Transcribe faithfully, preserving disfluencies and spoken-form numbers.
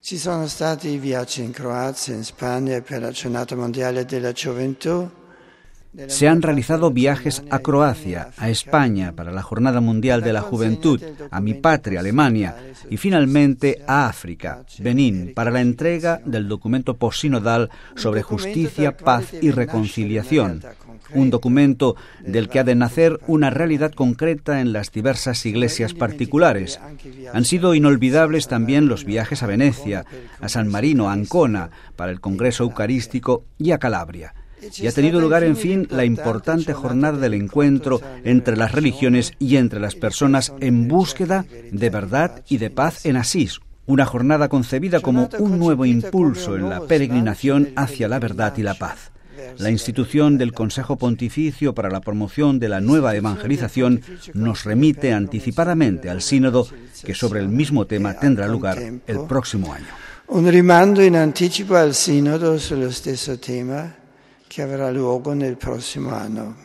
Ci sono stati viaggi in Croazia, in Spagna per la Giornata Mondiale della Gioventù. Se han realizado viajes a Croacia, a España para la Jornada Mundial de la Juventud, a mi patria, Alemania, y finalmente a África, Benín, para la entrega del documento posinodal sobre justicia, paz y reconciliación. Un documento del que ha de nacer una realidad concreta en las diversas iglesias particulares. Han sido inolvidables también los viajes a Venecia, a San Marino, a Ancona, para el Congreso Eucarístico y a Calabria. Y ha tenido lugar, en fin, la importante jornada del encuentro entre las religiones y entre las personas en búsqueda de verdad y de paz en Asís. Una jornada concebida como un nuevo impulso en la peregrinación hacia la verdad y la paz. La institución del Consejo Pontificio para la Promoción de la Nueva Evangelización nos remite anticipadamente al sínodo que sobre el mismo tema tendrá lugar el próximo año. Un rimando in anticipo al sínodo sullo stesso tema che avrà luogo nel prossimo anno.